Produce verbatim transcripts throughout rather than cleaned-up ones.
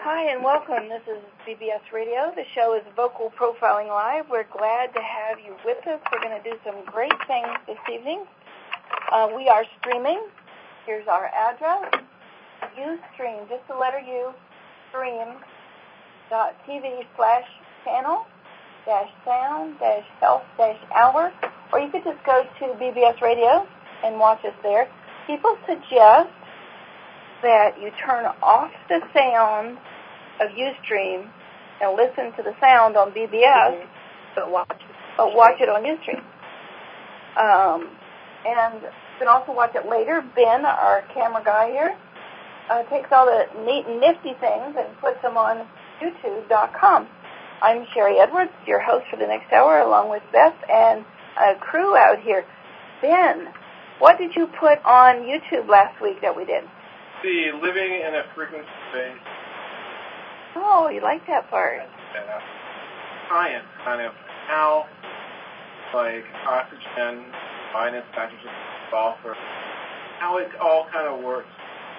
Hi and welcome. This is B B S Radio. The show is Vocal Profiling Live. We're glad to have you with us. We're going to do some great things this evening. Uh, we are streaming. Here's our address. Ustream, just the letter U, stream dot T V slash channel dash sound dash health dash hour. Or you could just go to B B S Radio and watch us there. People suggest that you turn off the sound of Ustream and listen to the sound on B B S, mm-hmm. but watch it, but watch it on Ustream. Um, and you can also watch it later. Ben, our camera guy here, uh, takes all the neat and nifty things and puts them on YouTube dot com. I'm Sherry Edwards, your host for the next hour, along with Beth and a crew out here. Ben, what did you put on YouTube last week that we did? See, living in a frequency space. Oh, you like that part? Yeah. Science, kind of how, like, oxygen, minus nitrogen, sulfur, how it all kind of works.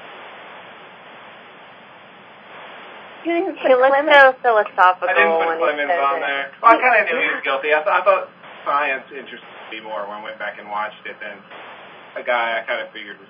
You didn't put he looks so philosophical. I didn't put when Clemens he on it. there. Well, I kind of knew he was guilty. I, th- I thought science interested me more when I went back and watched it than a guy I kind of figured was.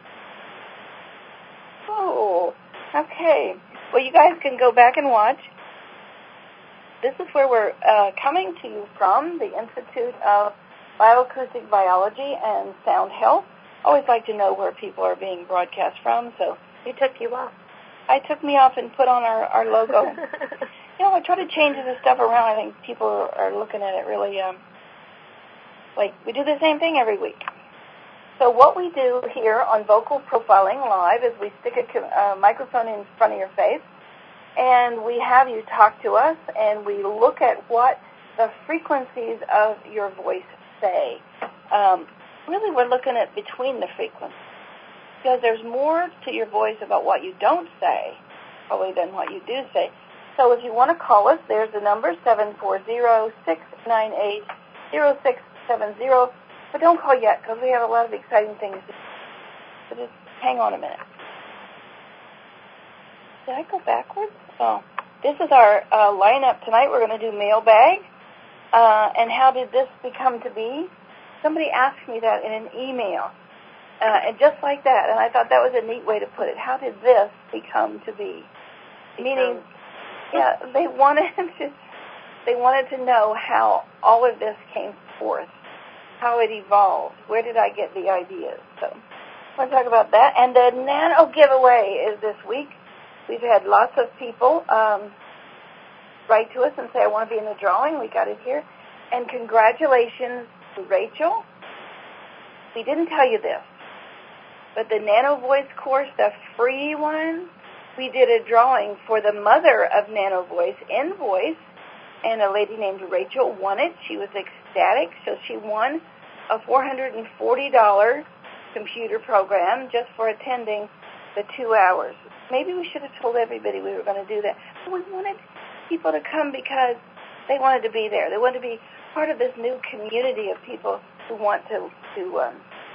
Oh, okay. Well, you guys can go back and watch. This is where we're uh, coming to you from, the Institute of Bioacoustic Biology and Sound Health. I always like to know where people are being broadcast from, so you took you off. I took me off and put on our, our logo. You know, I try to change the stuff around. I think people are looking at it really um, like we do the same thing every week. So what we do here on Vocal Profiling Live is we stick a uh, microphone in front of your face, and we have you talk to us, and we look at what the frequencies of your voice say. Um, really, we're looking at between the frequencies, because there's more to your voice about what you don't say, probably, than what you do say. So if you want to call us, there's the number, seven four zero, six nine eight, zero six seven zero. But don't call yet, because we have a lot of exciting things to do. So just hang on a minute. Did I go backwards? Oh. This is our uh, lineup tonight. We're going to do mailbag. Uh, and how did this become to be? Somebody asked me that in an email. Uh, and just like that. And I thought that was a neat way to put it. How did this become to be? Become. Meaning, yeah, they wanted to, they wanted to know how all of this came forth. How it evolved. Where did I get the ideas? So I want to talk about that. And the Nano giveaway is this week. We've had lots of people um, write to us and say, I want to be in the drawing. We got it here. And congratulations to Rachel. We didn't tell you this, but the Nano Voice course, the free one, we did a drawing for the mother of Nano Voice in voice. And a lady named Rachel won it. She was ecstatic, so she won a four hundred forty dollars computer program just for attending the two hours. Maybe we should have told everybody we were going to do that. But we wanted people to come because they wanted to be there. They wanted to be part of this new community of people who want to, to um,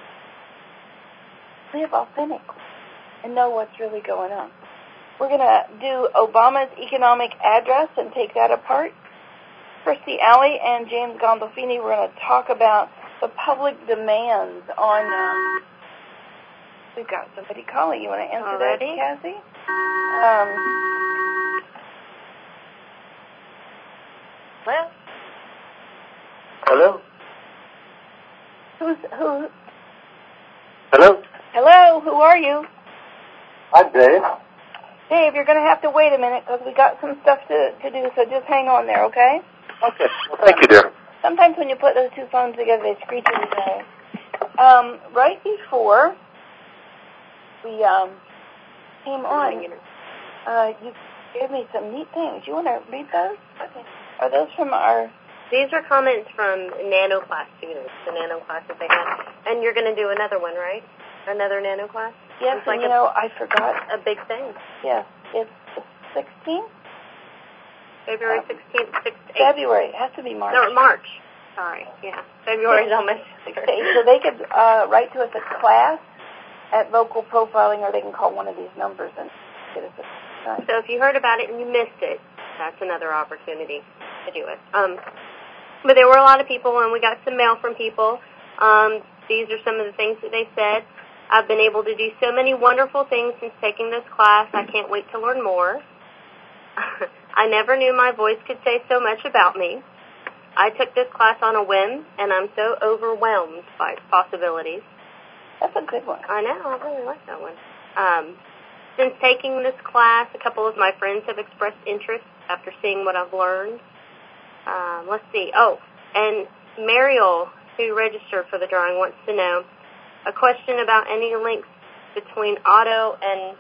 live authentically and know what's really going on. We're going to do Obama's economic address and take that apart. Kirstie Alley and James Gandolfini, we're going to talk about the public demands on, um, we've got somebody calling. You want to answer Already? that, Cassie? Um, well, Hello? who's, who? Hello? Hello, who are you? I'm Dave. Dave, you're going to have to wait a minute because we got some stuff to, to do, so just hang on there, okay? Okay. Well, thank you, dear. Sometimes when you put those two phones together, they screech at each other. Um, right before we um, came on, uh, you gave me some neat things. You want to read those? Okay. Are those from our... These are comments from Nano class students, the Nano class that they had. And you're going to do another one, right? Another Nano class? Yes, it's like and you a, know, I forgot. A big thing. Yes, it's the sixteenth? February um, sixteenth, sixth, February. It has to be March. No, March. Sorry, yeah. February's almost six to eight. So they could uh, write to us at class at Vocal Profiling, or they can call one of these numbers and get us a Right. So if you heard about it and you missed it, that's another opportunity to do it. Um, but there were a lot of people, and we got some mail from people. Um, these are some of the things that they said. I've been able to do so many wonderful things since taking this class. I can't wait to learn more. I never knew my voice could say so much about me. I took this class on a whim, and I'm so overwhelmed by its possibilities. That's a good one. I know. I really like that one. Um, since taking this class, a couple of my friends have expressed interest after seeing what I've learned. Um, let's see. Oh, and Mariel, who registered for the drawing, wants to know a question about any links between auto and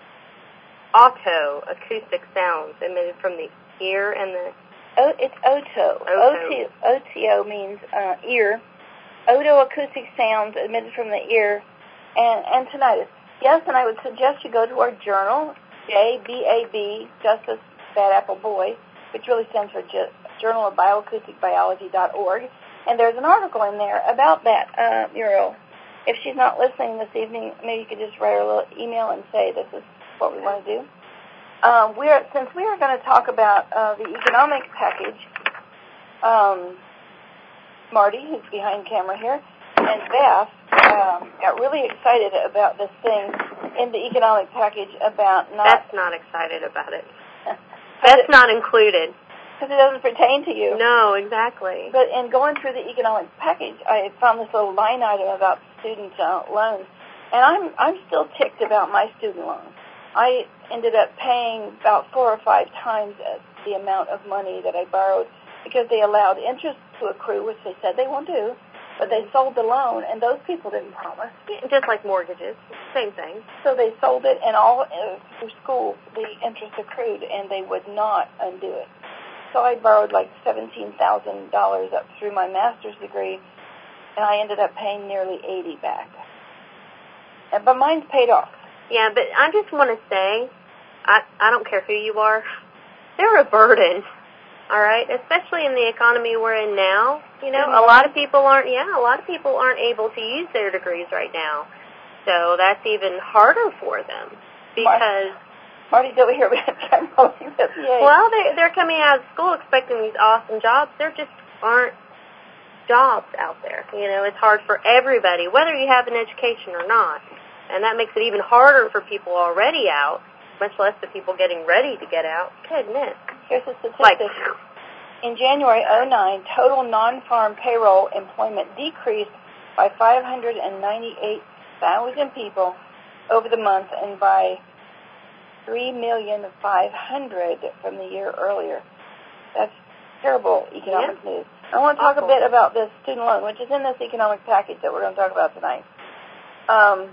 auto acoustic sounds emitted from the ear and the... Oh, it's Oto. Oto. O T O means uh, ear. Oto acoustic sounds emitted from the ear and, and tinnitus. Yes, and I would suggest you go to our journal, J B A B, Justice Bad Apple Boy, which really stands for J- Journal of Bioacoustic Biology dot org, and there's an article in there about that, uh, Muriel. If she's not listening this evening, maybe you could just write her a little email and say this is what we want to do. Um, we're, since we are going to talk about uh, the economic package, um, Marty, who's behind camera here, and Beth um, got really excited about this thing in the economic package about not... That's not excited about it. That's not included. Because it doesn't pertain to you. No, exactly. But in going through the economic package, I found this little line item about student uh, loans, and I'm I'm still ticked about my student loans. I ended up paying about four or five times the amount of money that I borrowed because they allowed interest to accrue, which they said they won't do, but they sold the loan, and those people didn't promise. Yeah, just like mortgages, same thing. So they sold it, and all uh, through school, the interest accrued, and they would not undo it. So I borrowed like seventeen thousand dollars up through my master's degree, and I ended up paying nearly eighty back. And, but mine's paid off. Yeah, but I just want to say, I I don't care who you are, they're a burden, all right? Especially in the economy we're in now. You know, a lot of people aren't, yeah, a lot of people aren't able to use their degrees right now. So that's even harder for them because... Marty's over here. Well, they, they're coming out of school expecting these awesome jobs. There just aren't jobs out there. You know, it's hard for everybody, whether you have an education or not. And that makes it even harder for people already out, much less the people getting ready to get out. Goodness. Here's a statistic. Like, in January oh nine, total non-farm payroll employment decreased by five hundred ninety-eight thousand people over the month and by three million five hundred from the year earlier. That's terrible economic yeah. news. I want to talk Awful. a bit about this student loan, which is in this economic package that we're going to talk about tonight. Um,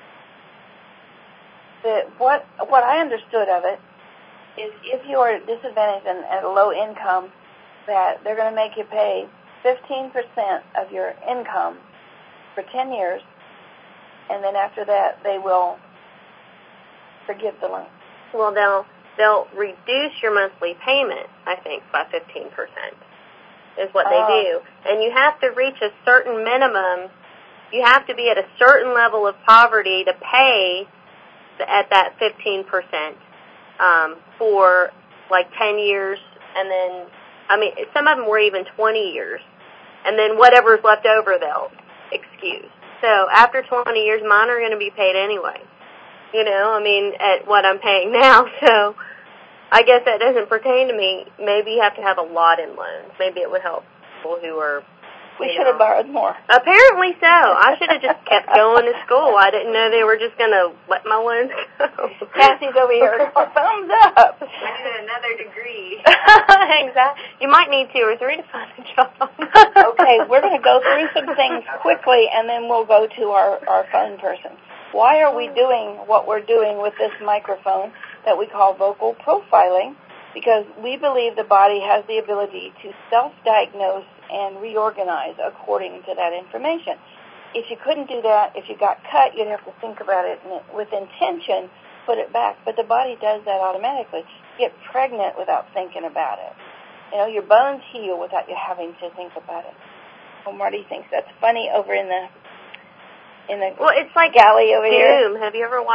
the, what what I understood of it is if you are disadvantaged and at a low income, that they're going to make you pay fifteen percent of your income for ten years, and then after that they will forgive the loan. Well, they'll they'll reduce your monthly payment, I think, by fifteen percent is what they Oh. do. And you have to reach a certain minimum. You have to be at a certain level of poverty to pay the, at that fifteen percent um, for like ten years. And then, I mean, some of them were even twenty years. And then whatever's left over, they'll excuse. So after twenty years, mine are going to be paid anyway. You know, I mean, at what I'm paying now, so I guess that doesn't pertain to me. Maybe you have to have a lot in loans. Maybe it would help people who are... We should have borrowed more. Apparently so. I should have just kept going to school. I didn't know they were just going to let my loans go. Cassie's over here. Thumbs up. I need another degree. Exactly. You might need two or three to find a job. Okay, we're going to go through some things quickly, and then we'll go to our, our phone person. Why are we doing what we're doing with this microphone that we call vocal profiling? Because we believe the body has the ability to self-diagnose and reorganize according to that information. If you couldn't do that, if you got cut, you'd have to think about it and with intention, put it back. But the body does that automatically. You get pregnant without thinking about it. You know, your bones heal without you having to think about it. Well, Marty thinks that's funny over in the in the well, it's like galley over Doom. here. Have you ever watched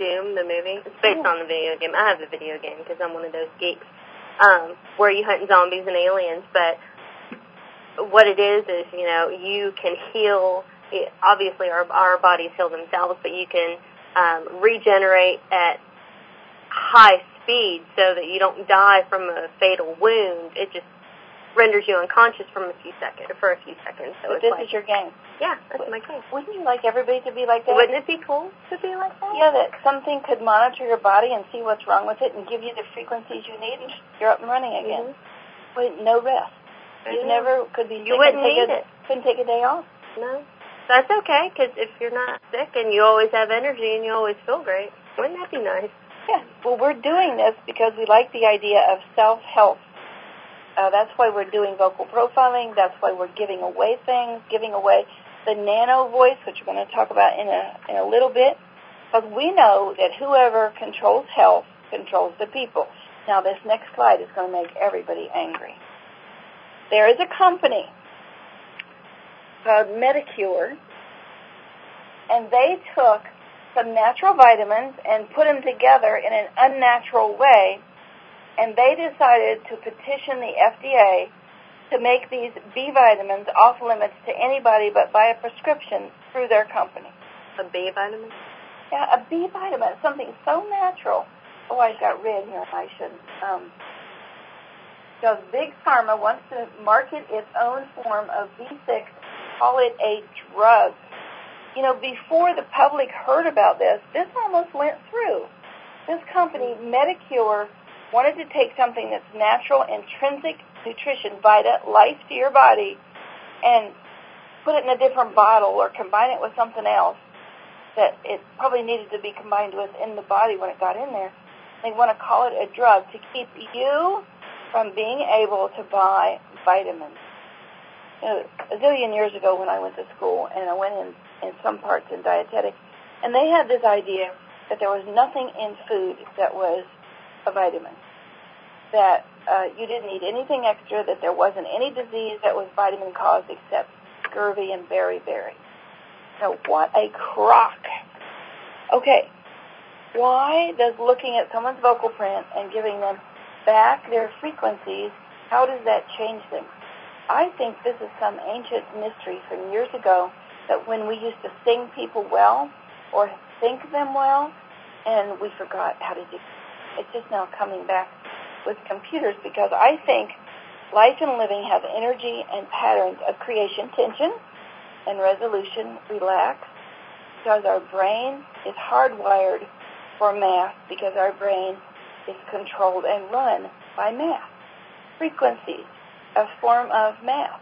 Doom, the movie. It's based on the video game. I have the video game because I'm one of those geeks, um, where you hunt zombies and aliens. But what it is is, you know, you can heal. Obviously, our our bodies heal themselves, but you can um, regenerate at high speed so that you don't die from a fatal wound. It just renders you unconscious from a few seconds, for a few seconds. So but it's this like, is your game. Yeah, that's my game. Wouldn't you like everybody to be like that? Wouldn't it be cool to be like that? Yeah, that something could monitor your body and see what's wrong with it and give you the frequencies you need, and you're up and running again. Mm-hmm. With no rest. I You know. never could be. You wouldn't need a, it. Couldn't take a day off. No, that's okay, because if you're not sick and you always have energy and you always feel great, wouldn't that be nice? Yeah. Well, we're doing this because we like the idea of self-help. Uh, that's why we're doing vocal profiling. That's why we're giving away things, giving away the nano voice, which we're going to talk about in a in a little bit, because we know that whoever controls health controls the people. Now, this next slide is going to make everybody angry. There is a company called Medicure, and they took some natural vitamins and put them together in an unnatural way, and they decided to petition the F D A to make these B vitamins off limits to anybody but by a prescription through their company. A B vitamin? Yeah, a B vitamin, something so natural. Oh, I got red here. I shouldn't. Um, because Big Pharma wants to market its own form of B six, call it a drug. You know, before the public heard about this, this almost went through. This company, Medicure, wanted to take something that's natural, intrinsic nutrition, Vita, life to your body, and put it in a different bottle or combine it with something else that it probably needed to be combined with in the body when it got in there. They want to call it a drug to keep you from being able to buy vitamins. You know, a zillion years ago when I went to school, and I went in, in some parts in dietetics, and they had this idea that there was nothing in food that was a vitamin, that uh, you didn't eat anything extra, that there wasn't any disease that was vitamin caused except scurvy and beriberi. So what a crock. Okay, why does looking at someone's vocal print and giving them back their frequencies, how does that change them? I think this is some ancient mystery from years ago that when we used to sing people well or think them well, and we forgot how to do it. It's just now coming back with computers, because I think life and living have energy and patterns of creation, tension, and resolution, relax, because our brain is hardwired for math, because our brain is controlled and run by math. Frequencies, a form of math.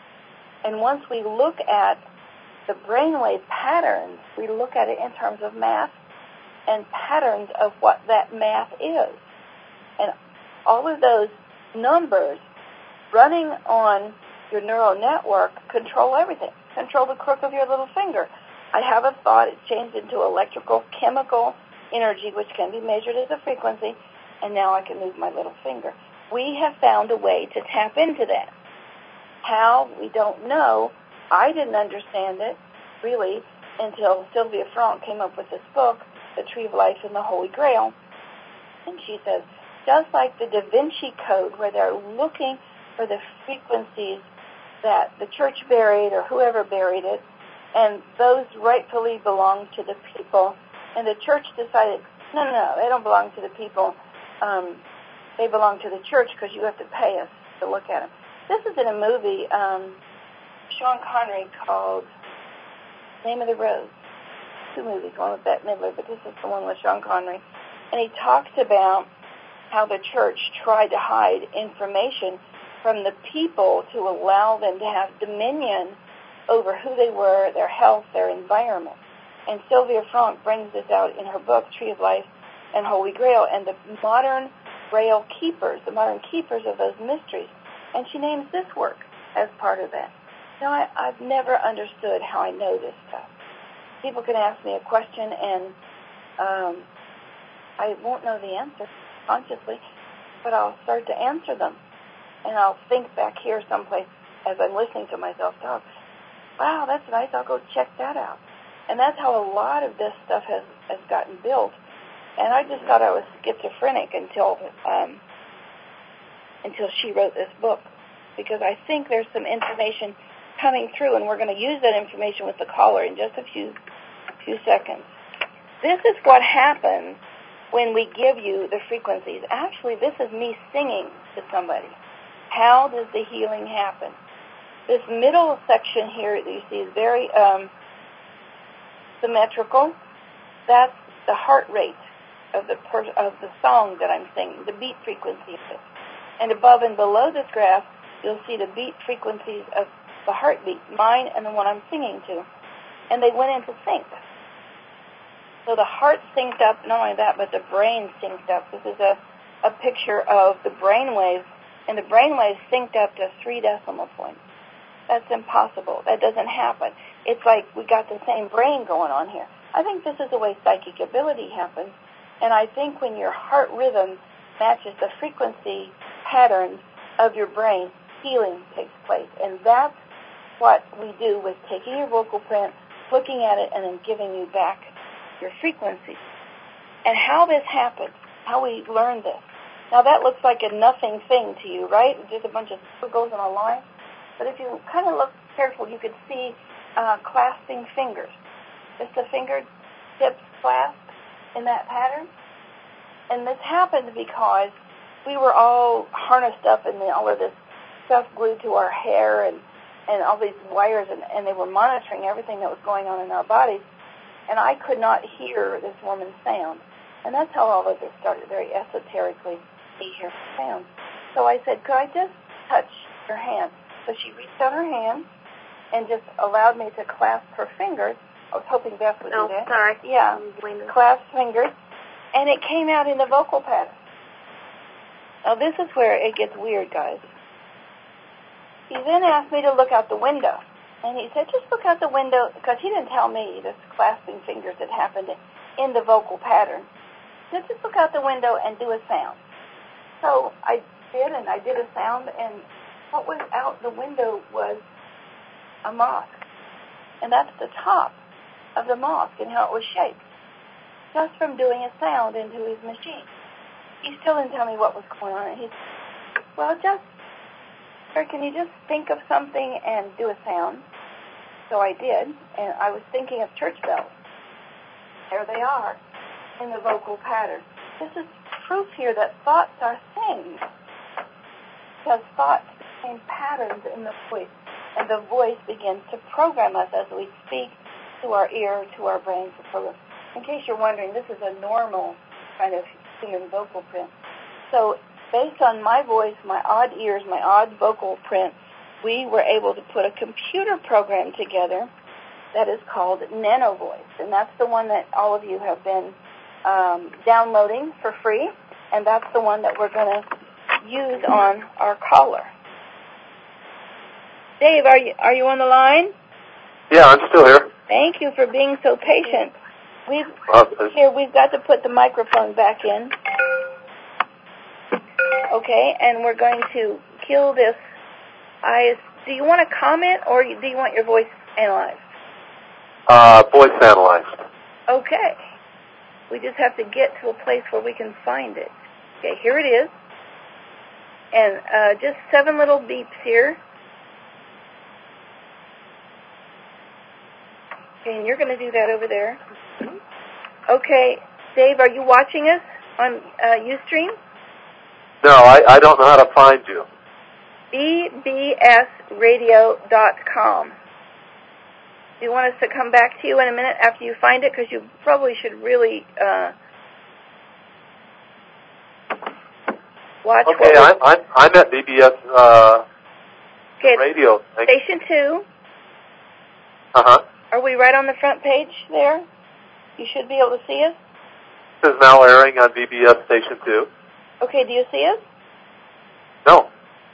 And once we look at the brainwave patterns, we look at it in terms of math and patterns of what that math is. And all of those numbers running on your neural network control everything. Control the crook of your little finger. I have a thought, it's changed into electrical, chemical energy, which can be measured as a frequency, and now I can move my little finger. We have found a way to tap into that. How? We don't know. I didn't understand it, really, until Sylvia Franck came up with this book, The Tree of Life and the Holy Grail. And she says, just like the Da Vinci Code, where they're looking for the frequencies that the church buried or whoever buried it, and those rightfully belong to the people, and the church decided, no, no, no, they don't belong to the people. Um, they belong to the church because you have to pay us to look at them. This is in a movie, um, Sean Connery, called Name of the Rose. Two movies, one with Bette Midler, but this is the one with Sean Connery. And he talks about how the church tried to hide information from the people to allow them to have dominion over who they were, their health, their environment. And Sylvia Franck brings this out in her book, Tree of Life and Holy Grail, and the modern Grail keepers, the modern keepers of those mysteries. And she names this work as part of that. Now, I, I've never understood how I know this stuff. People can ask me a question, and um, I won't know the answer consciously, but I'll start to answer them. And I'll think back here someplace as I'm listening to myself talk, wow, that's nice, I'll go check that out. And that's how a lot of this stuff has, has gotten built, And I just thought I was schizophrenic until um, until she wrote this book, because I think there's some information coming through, and we're going to use that information with the caller in just a few few seconds. This is what happens when we give you the frequencies. Actually, this is me singing to somebody. How does the healing happen? This middle section here that you see is very um, symmetrical. That's the heart rate of the per- of the song that I'm singing, the beat frequency of it. And above and below this graph, you'll see the beat frequencies of the heartbeat, mine and the one I'm singing to. And they went into sync. So the heart synced up, not only that, but the brain synced up. This is a, a picture of the brain waves, and the brain waves synced up to three decimal points. That's impossible. That doesn't happen. It's like we got the same brain going on here. I think this is the way psychic ability happens, and I think when your heart rhythm matches the frequency patterns of your brain, healing takes place. And that's what we do with taking your vocal print, looking at it, and then giving you back your frequency. And how this happens, how we learn this. Now that looks like a nothing thing to you, right? Just a bunch of squiggles in a line. But if you kind of look careful, you could see uh, clasping fingers. Just the finger tips clasped in that pattern. And this happened because we were all harnessed up in the, all of this stuff glued to our hair and, and all these wires, and, and they were monitoring everything that was going on in our bodies. And I could not hear this woman's sound. And that's how all of this started, very esoterically, you hear sound. So I said, could I just touch your hand? So she reached out her hand and just allowed me to clasp her fingers. I was hoping Beth would oh, do that. sorry. Yeah, clasp fingers. And it came out in the vocal pattern. Now this is where it gets weird, guys. He then asked me to look out the window. And he said, just look out the window, because he didn't tell me this clasping fingers had happened in the vocal pattern. He said, just look out the window and do a sound. So I did, and I did a sound, and what was out the window was a mosque. And that's the top of the mosque and how it was shaped, just from doing a sound into his machine. He still didn't tell me what was going on. And he said, well, just, sir, can you just think of something and do a sound? So I did, and I was thinking of church bells. There they are in the vocal pattern. This is proof here that thoughts are things, because thoughts became patterns in the voice, and the voice begins to program us as we speak to our ear, to our brain, to program. In case you're wondering, this is a normal kind of human vocal print. So based on my voice, my odd ears, my odd vocal print, we were able to put a computer program together that is called NanoVoice, and that's the one that all of you have been um, downloading for free, and that's the one that we're going to use on our caller. Dave, are you are you on the line? Yeah, I'm still here. Thank you for being so patient. We've Uh, here we've got to put the microphone back in. Okay, and we're going to kill this. I, do you want to comment, or do you want your voice analyzed? uh, voice analyzed. Okay. We just have to get to a place where we can find it. Okay, here it is. And uh, just seven little beeps here. Okay, and you're going to do that over there. Okay, Dave, are you watching us on uh, Ustream? No, I, I don't know how to find you. b b s radio dot com. Do you want us to come back to you in a minute after you find it? Because you probably should really uh, watch. Okay, I'm, I'm, I'm at B B S uh, okay, radio. Station two. Uh-huh. Are we right on the front page there? You should be able to see us. This is now airing on B B S Station two. Okay, do you see us? No.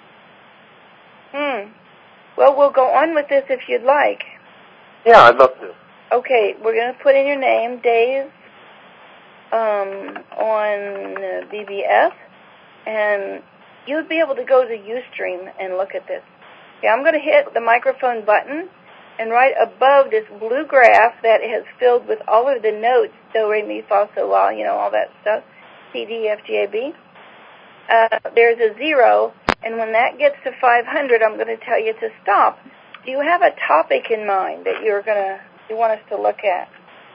Hmm. Well, we'll go on with this if you'd like. Yeah, I'd love to. Okay, we're going to put in your name, Dave, um, on uh, B B S, and you'll be able to go to Ustream and look at this. Okay, I'm going to hit the microphone button, and right above this blue graph that is filled with all of the notes, do, re, mi, fa, sol, la, you know, all that stuff, C, D, F, G, A, B, uh, there's a zero, and when that gets to five hundred, I'm going to tell you to stop. Do you have a topic in mind that you're going to, you want us to look at?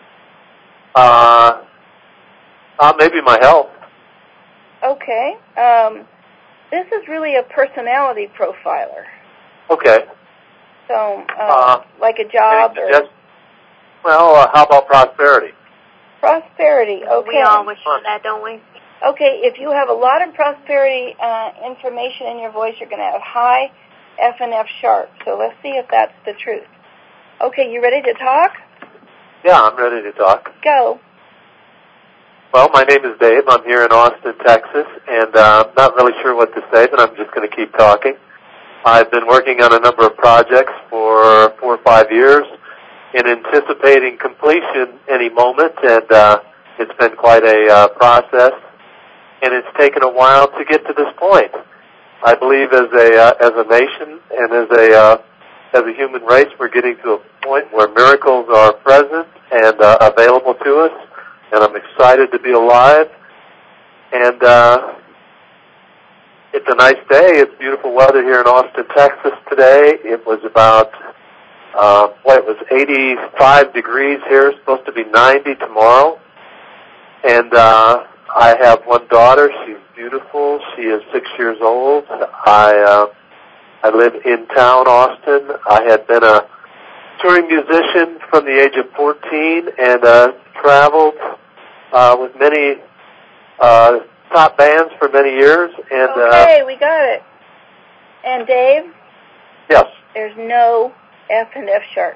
Uh, uh, maybe my health. Okay. Um, this is really a personality profiler. Okay. So, uh, uh, like a job or... Suggest- well, uh, how about prosperity? Prosperity, okay. We all wish for that, don't we? Okay, if you have a lot of prosperity uh, information in your voice, you're going to have high F and F sharp. So let's see if that's the truth. Okay, you ready to talk? Yeah, I'm ready to talk. Go. Well, my name is Dave. I'm here in Austin, Texas, and uh, I'm not really sure what to say, but I'm just going to keep talking. I've been working on a number of projects for four or five years in anticipating completion any moment, and uh, it's been quite a uh, process, and it's taken a while to get to this point. I believe as a uh, as a nation and as a uh, as a human race, we're getting to a point where miracles are present and uh, available to us, and I'm excited to be alive. And uh, it's a nice day. It's beautiful weather here in Austin, Texas today. It was about, uh, boy, it was eighty-five degrees here. It's supposed to be ninety tomorrow. And uh, I have one daughter. She's beautiful. She is six years old. I uh, I live in town, Austin. I had been a touring musician from the age of fourteen and uh, traveled uh, with many uh, top bands for many years. And okay, uh, we got it. And Dave? Yes. There's no F and F sharp.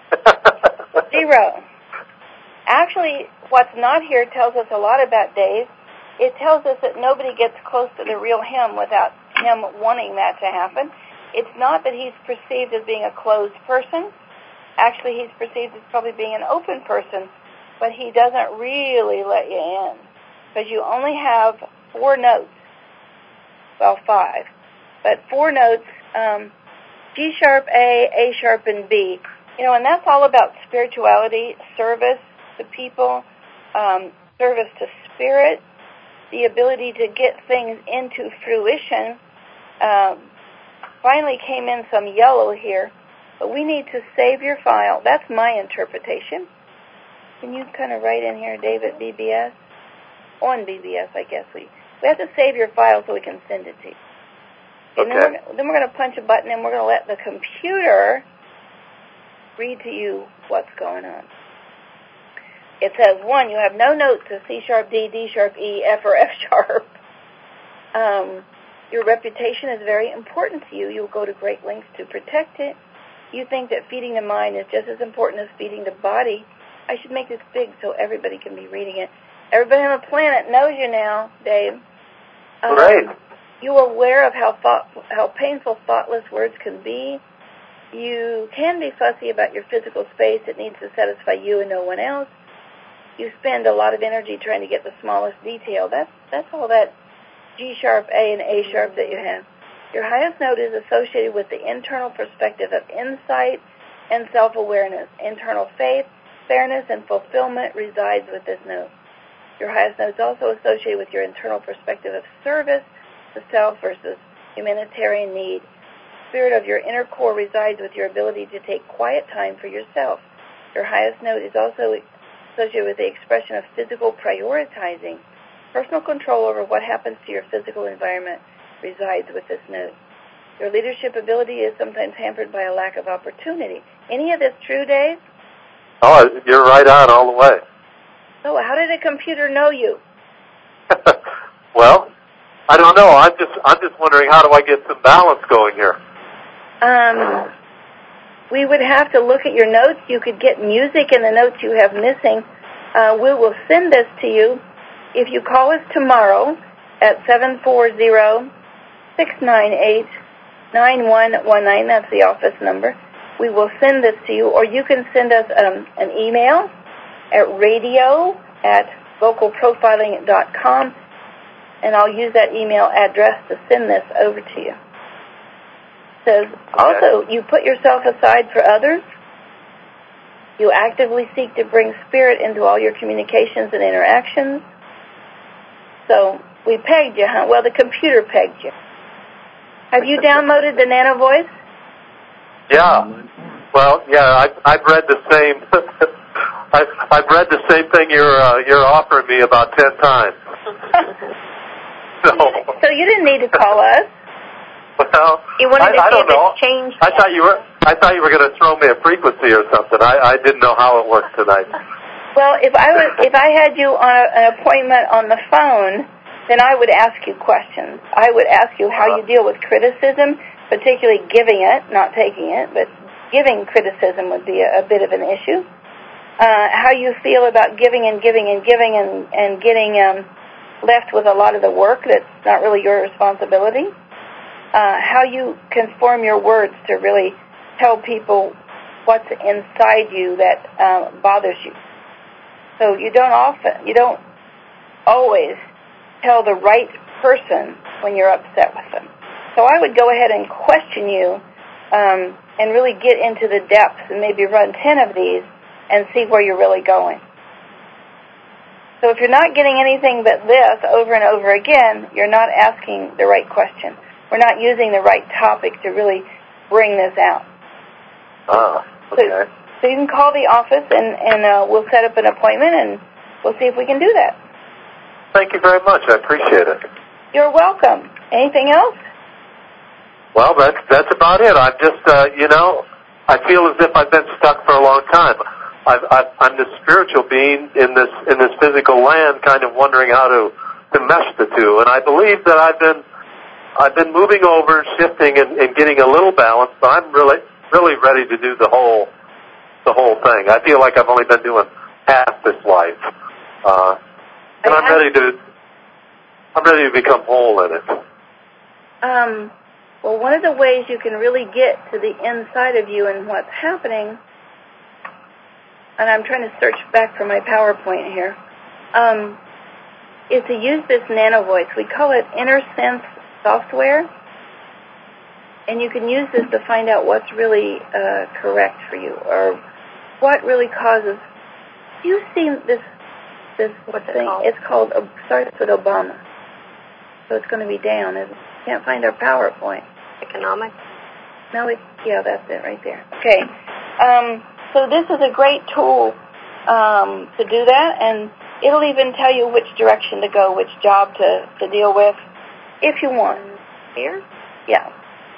Zero. Actually, what's not here tells us a lot about Dave. It tells us that nobody gets close to the real him without him wanting that to happen. It's not that he's perceived as being a closed person. Actually, he's perceived as probably being an open person, but he doesn't really let you in because you only have four notes. Well, five, but four notes, um, G sharp, A, A sharp, and B. You know, and that's all about spirituality, service to people, um, service to spirit, the ability to get things into fruition. Um, finally came in some yellow here, but we need to save your file. That's my interpretation. Can you kind of write in here, David, B B S? On B B S, I guess. We we have to save your file so we can send it to you. And Okay. then we're, then we're going to punch a button and we're going to let the computer read to you what's going on. It says, one, you have no notes of C sharp, D, D sharp, E, F, or F sharp. Um, your reputation is very important to you. You'll go to great lengths to protect it. You think that feeding the mind is just as important as feeding the body. I should make this big so everybody can be reading it. Everybody on the planet knows you now, Dave. Um, Great. You're aware of how thought, how painful thoughtless words can be. You can be fussy about your physical space. It needs to satisfy you and no one else. You spend a lot of energy trying to get the smallest detail. That's that's all that G sharp, A, and A sharp that you have. Your highest note is associated with the internal perspective of insight and self-awareness. Internal faith, fairness, and fulfillment resides with this note. Your highest note is also associated with your internal perspective of service to self versus humanitarian need. Spirit of your inner core resides with your ability to take quiet time for yourself. Your highest note is also associated with the expression of physical prioritizing. Personal control over what happens to your physical environment resides with this note. Your leadership ability is sometimes hampered by a lack of opportunity. Any of this true, Dave? Oh, you're right on all the way. So how did a computer know you? Well, I don't know. I'm just I'm just wondering, how do I get some balance going here? Um, we would have to look at your notes. You could get music in the notes you have missing. Uh, we will send this to you. If you call us tomorrow at seven four zero, six nine eight, nine one one nine, that's the office number, we will send this to you. Or you can send us um, an email at radio at vocal profiling dot com, and I'll use that email address to send this over to you. It says, also, you put yourself aside for others. You actively seek to bring spirit into all your communications and interactions. So we pegged you, huh? Well, the computer pegged you. Have you downloaded the Nano Voice? Yeah. Well, yeah, I've, I've read the same. I've, I've read the same thing you're uh, you're offering me about ten times. so, so you didn't need to call us. Well, you wanted I, to I see don't if know. it's changed. I thought you were. I thought you were going to throw me a frequency or something. I, I didn't know how it worked tonight. Well, if I was, if I had you on a, an appointment on the phone, then I would ask you questions. I would ask you how you deal with criticism, particularly giving it, not taking it, but giving criticism would be a, a bit of an issue. Uh, how you feel about giving and giving and giving and, and getting um, left with a lot of the work that's not really your responsibility. Uh, how you conform your words to really tell people what's inside you that uh, bothers you. So you don't often, you don't always tell the right person when you're upset with them. So I would go ahead and question you um, and really get into the depths and maybe run ten of these and see where you're really going. So if you're not getting anything but this over and over again, you're not asking the right question. We're not using the right topic to really bring this out. Oh, okay. So, so you can call the office, and, and uh, we'll set up an appointment, and we'll see if we can do that. Thank you very much. I appreciate it. You're welcome. Anything else? Well, that's that's about it. I'm just, uh, you know, I feel as if I've been stuck for a long time. I've, I've, I'm this spiritual being in this in this physical land, kind of wondering how to, to mesh the two. And I believe that I've been I've been moving over, shifting, and, and getting a little balance. But I'm really really ready to do the whole the whole thing. I feel like I've only been doing half this life, uh, and I'm ready to I'm ready to become whole in it. Um. Well, one of the ways you can really get to the inside of you and what's happening, and I'm trying to search back for my PowerPoint here, um, is to use this Nano Voice. We call it Inner Sense software, and you can use this to find out what's really uh, correct for you, or what really causes. You've seen this this what's thing. It called? It's called. It starts with Obama, so it's going to be down. It, can't find our PowerPoint. Economics? No, it, yeah, that's it right there. Okay. Um, so this is a great tool um, to do that, and it'll even tell you which direction to go, which job to, to deal with, if you want. Here? Yeah.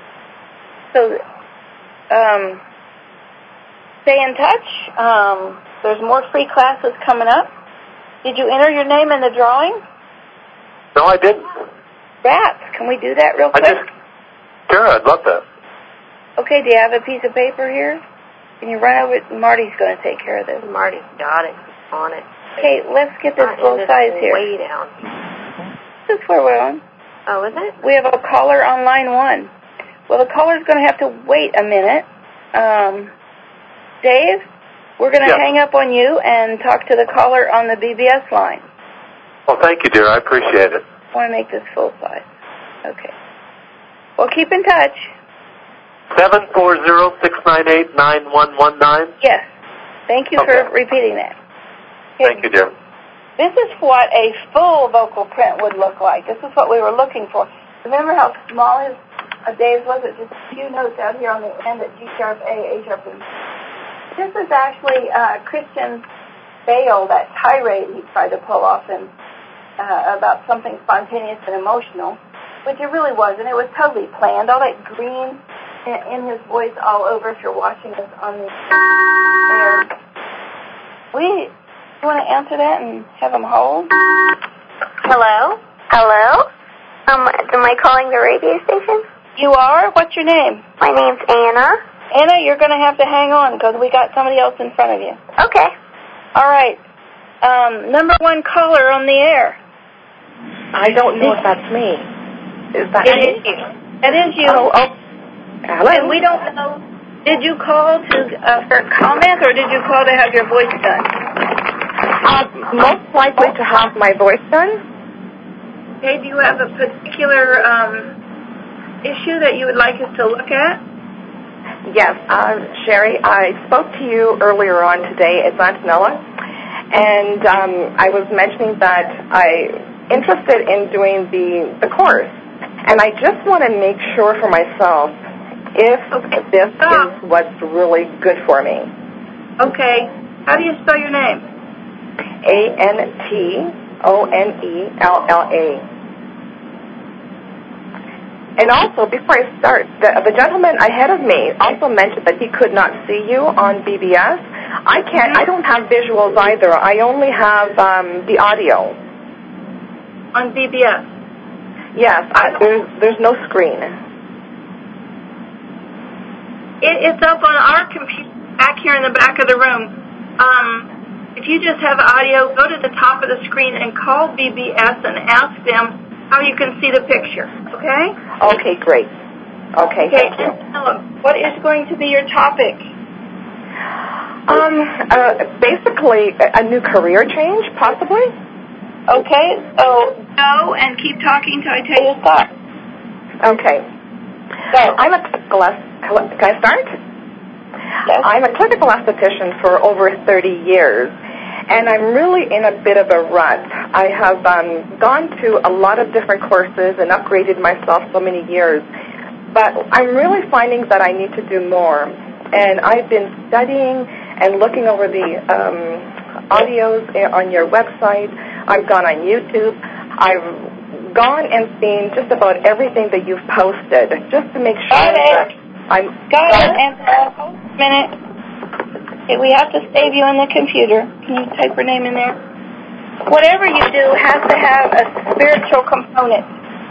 So um, stay in touch. Um, there's more free classes coming up. Did you enter your name in the drawing? No, I didn't. Rats. Can we do that real quick? I just, sure, I'd love that. Okay, do you have a piece of paper here? Can you run over it? Marty's going to take care of this. Marty's got it on it. Okay, let's get this Uh, full this size here. way down. This is where we're on. Oh, is it? We have a caller on line one. Well, the caller's going to have to wait a minute. Um, Dave, we're going to yes. hang up on you and talk to the caller on the B B S line. Well, thank you, dear. I appreciate it. I want to make this full size. Okay. Well, keep in touch. seven four zero, six nine eight, nine one one nine? Yes. Thank you okay. for repeating that. Okay. Thank you, dear. This is what a full vocal print would look like. This is what we were looking for. Remember how small his uh, Dave's was? It just a few notes out here on the end at G sharp A, A sharp B. This is actually uh, Christian Bale, that tirade he tried to pull off in Uh, about something spontaneous and emotional, which it really wasn't. It was totally planned. All that green in, in his voice all over, if you're watching this on the air. We, you want to answer that and have him hold? Hello? Hello? Um, am I calling the radio station? You are? What's your name? My name's Anna. Anna, you're going to have to hang on because we got somebody else in front of you. Okay. All right. Um, number one caller on the air. I don't know if that's me. Is that It me? is you. It is you. Oh, oh. Hello? And we don't know, did you call to uh, for comment or did you call to have your voice done? Uh, most likely to have my voice done. Okay, do you have a particular um, issue that you would like us to look at? Yes, uh, Sherry, I spoke to you earlier on today. It's Antonella, and um, I was mentioning that I'm interested in doing the, the course, and I just want to make sure for myself if okay. this Stop. is what's really good for me. Okay. How do you spell your name? A N T O N E L L A. And also, before I start, the, the gentleman ahead of me also mentioned that he could not see you on B B S. I can't. I don't have visuals either. I only have um, the audio. On B B S? Yes. I, there's there's no screen. It, it's up on our computer back here in the back of the room. Um, if you just have audio, go to the top of the screen and call B B S and ask them how you can see the picture, okay? Okay, great. Okay, okay thank you. What is going to be your topic? Um, uh, basically, a new career change, possibly. Okay, so go and keep talking till I tell you to stop. Okay. Go. I'm a clinical, can I start? Yes. I'm a clinical esthetician for over thirty years. And I'm really in a bit of a rut. I have um, gone to a lot of different courses and upgraded myself so many years. But I'm really finding that I need to do more. And I've been studying and looking over the um, audios on your website. I've gone on YouTube. I've gone and seen just about everything that you've posted just to make sure Got that it. I'm... Got it, Angela. Hold a minute. Okay, we have to save you in the computer. Can you type her name in there? Whatever you do has to have a spiritual component.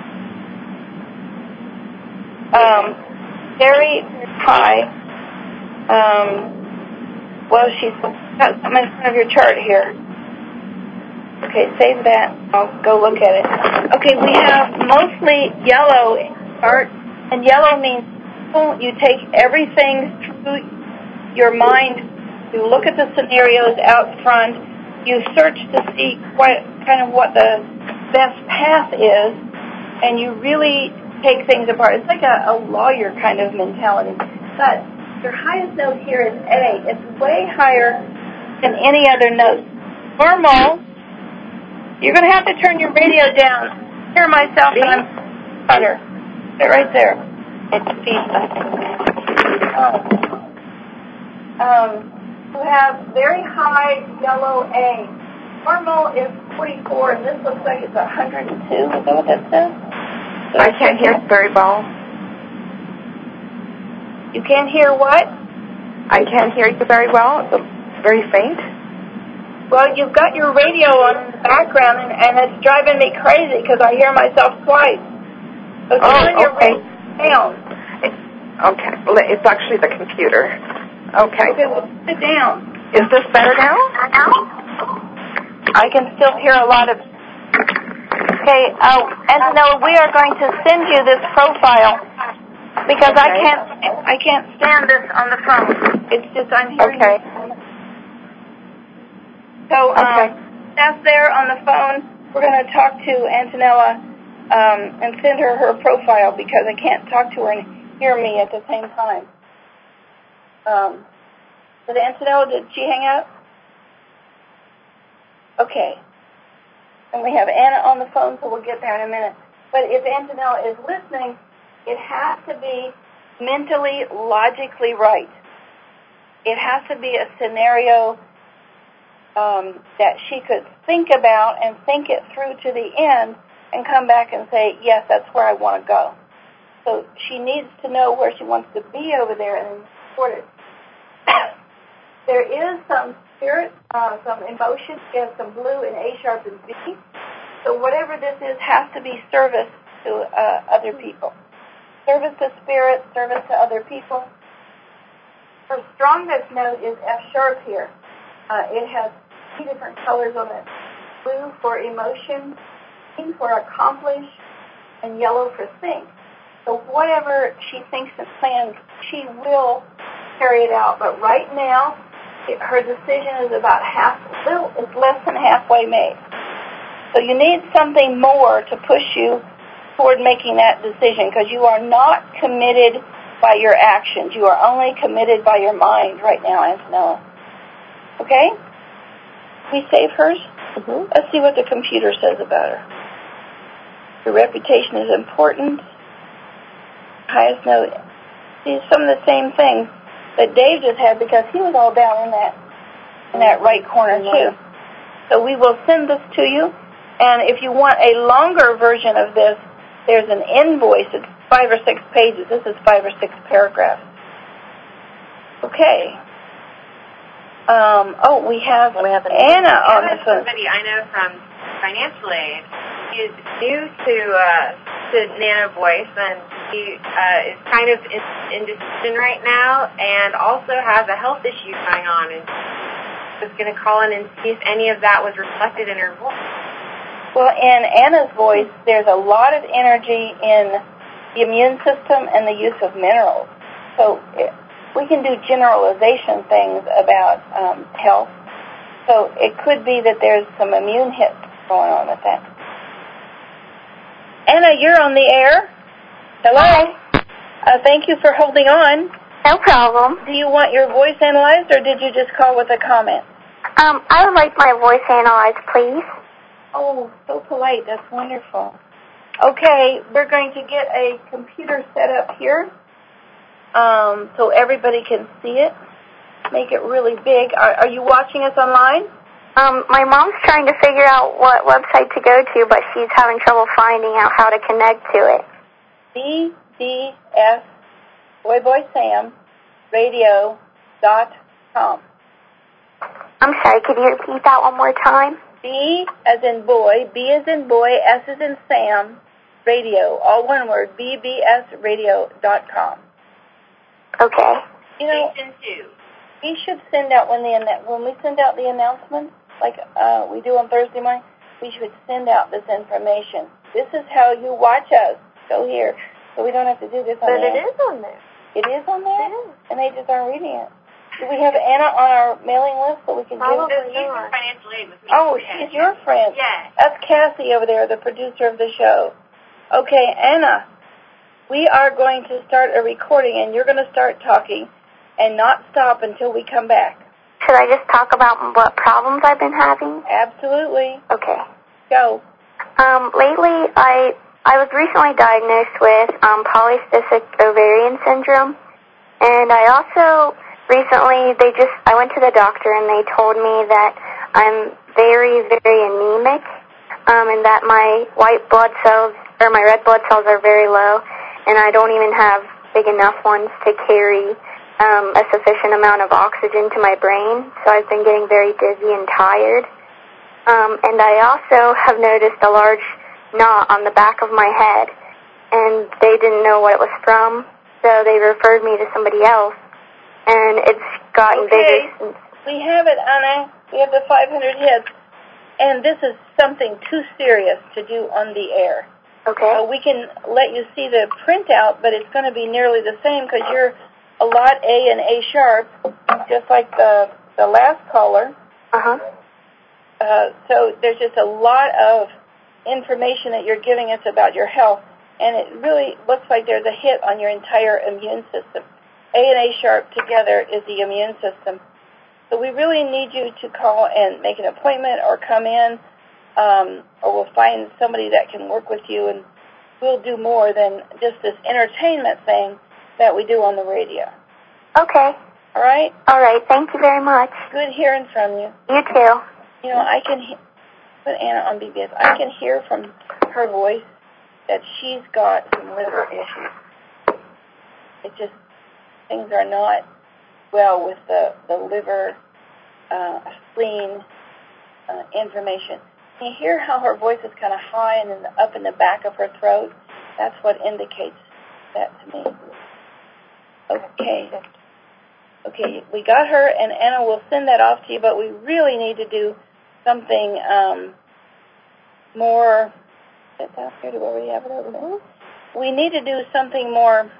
Um, very high. Um, well, she's got something in front of your chart here. Okay, save that. I'll go look at it. Okay, we have mostly yellow in the chart, and yellow means you take everything through your mind. You look at the scenarios out front. You search to see what kind of what the best path is, and you really take things apart. It's like a, a lawyer kind of mentality. But your highest note here is A. It's way higher than any other note. Normal. You're going to have to turn your radio down. I hear myself and I'm better. Sit right there. It's feedback. Oh. Um. You have very high yellow A. Normal is forty-four, and this looks like it's one hundred two. Is that what that says? So I can't hear very well. You can't hear what? I can't hear you very well. It's very faint. Well, you've got your radio on in the background, and, and it's driving me crazy because I hear myself twice. So oh, turn your okay. radio down. Okay. Well, it's actually the computer. Okay. Okay, well, sit down. Is this better now? I can still hear a lot of... Okay, uh, Antonella, we are going to send you this profile because okay. I can't I can't stand this on the phone. It's just I'm hearing... Okay. So, um, okay. that's there on the phone. We're going to talk to Antonella um, and send her her profile because I can't talk to her and hear me at the same time. Um, did Antonella, did she hang up? Okay. And we have Anna on the phone, so we'll get there in a minute. But if Antonella is listening, it has to be mentally, logically right. It has to be a scenario um, that she could think about and think it through to the end and come back and say, yes, that's where I want to go. So she needs to know where she wants to be over there and support it. There is some spirit, uh, some emotion. We have some blue and A sharp and B. So whatever this is has to be service to uh, other people. Service to spirit, service to other people. Her strongest note is F sharp here. Uh, it has three different colors on it. Blue for emotion, green for accomplish, and yellow for think. So whatever she thinks and plans, she will carry it out. But right now, it, her decision is about half, little, it's less than halfway made. So you need something more to push you toward making that decision because you are not committed by your actions. You are only committed by your mind right now, Antonella. Okay? We save hers? Mm-hmm. Let's see what the computer says about her. Her reputation is important. Highest note. See, some of the same things that Dave just had because he was all down in that in that right corner too. So we will send this to you. And if you want a longer version of this, there's an invoice. It's five or six pages. This is five or six paragraphs. Okay. Um, oh, we have, we have Anna on the phone. Somebody I know from Financial Aid is new to uh, to Nano Voice, and he uh, is kind of in indecision right now, and also has a health issue going on, and was going to call in and see if any of that was reflected in her voice. Well, in Anna's voice, there's a lot of energy in the immune system and the use of minerals. So it, we can do generalization things about um, health. So it could be that there's some immune hits going on with that. Anna, you're on the air. Hello. Hi. Uh, thank you for holding on. No problem. Do you want your voice analyzed, or did you just call with a comment? Um, I would like my voice analyzed, please. Oh, so polite. That's wonderful. Okay, we're going to get a computer set up here um, so everybody can see it. Make it really big. Are, are you watching us online? Um, my mom's trying to figure out what website to go to, but she's having trouble finding out how to connect to it. B D S, Boy Boy Sam, radio dot com. I'm sorry, could you repeat that one more time? B as in boy, B as in boy, S as in Sam, radio, all one word, b b s radio dot com. Okay. You know, Station two. we should send out, when, the, when we send out the announcements, like uh, we do on Thursday morning, we should send out this information. This is how you watch us. Go here. So we don't have to do this on But there. it is on there. It is on there? It is. And they just aren't reading it. Do we have Anna on our mailing list so we can Probably give? She's not. in Financial Aid with me. Oh, Yeah. she's your friend. Yeah. That's Cassie over there, the producer of the show. Okay, Anna, we are going to start a recording, and you're going to start talking and not stop until we come back. Should I just talk about what problems I've been having? Absolutely. Okay. Go. Um, lately, I I was recently diagnosed with um, polycystic ovarian syndrome, and I also recently they just I went to the doctor and they told me that I'm very very anemic, um, and that my white blood cells or my red blood cells are very low, and I don't even have big enough ones to carry um, a sufficient amount of oxygen to my brain. So I've been getting very dizzy and tired. Um, and I also have noticed a large knot on the back of my head, and they didn't know what it was from, so they referred me to somebody else, and it's gotten Okay. bigger since. We have it, Anna. We have the five hundred hits, and this is something too serious to do on the air. Okay. Uh, we can let you see the printout, but it's going to be nearly the same because you're a lot A and A sharp, just like the the last caller. Uh-huh. Uh, so there's just a lot of information that you're giving us about your health, and it really looks like there's a hit on your entire immune system. A and A sharp together is the immune system. So we really need you to call and make an appointment or come in, um, or we'll find somebody that can work with you, and we'll do more than just this entertainment thing that we do on the radio. Okay. All right? All right. Thank you very much. Good hearing from you. You too. You know, I can he- put Anna on B B S. I can hear from her voice that she's got some liver issues. It just, things are not well with the, the liver, uh, spleen uh, information. Can you hear how her voice is kind of high and then up in the back of her throat? That's what indicates that to me. Okay. Okay, we got her, and Anna will send that off to you, but we really need to do something um, more. Is it down here? Do we already have it over there? We need to do something more.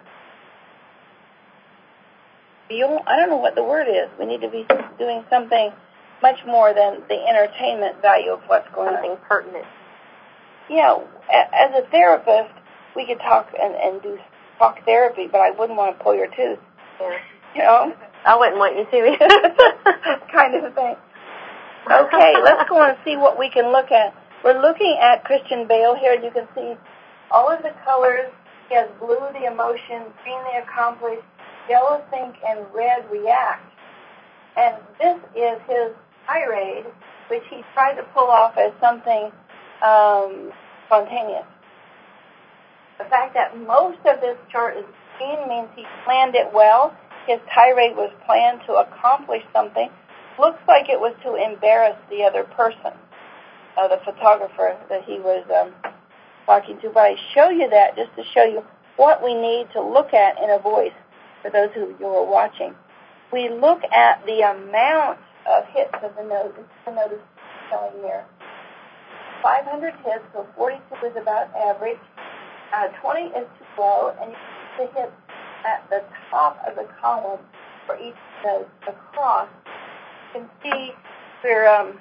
I don't know what the word is. We need to be doing something much more than the entertainment value of what's going Something on. pertinent. Yeah, as a therapist, we could talk and, and do talk therapy, but I wouldn't want to pull your tooth. Yeah. You know? I wouldn't want you to either. Kind of a thing. Okay, let's go and see what we can look at. We're looking at Christian Bale here. You can see all of the colors. He has blue, the emotion, green, the accomplished, yellow, think, and red, react. And this is his tirade, which he tried to pull off as something um, spontaneous. The fact that most of this chart is green means he planned it well. His tirade was planned to accomplish something. Looks like it was to embarrass the other person, uh, the photographer that he was um, talking to. But I show you that just to show you what we need to look at in a voice for those who you are watching. We look at the amount of hits of the nose. This is the notice showing here. five hundred hits, so forty-two is about average. Uh, twenty is too low, and you see the hits at the top of the column for each nose across. You can see we're um,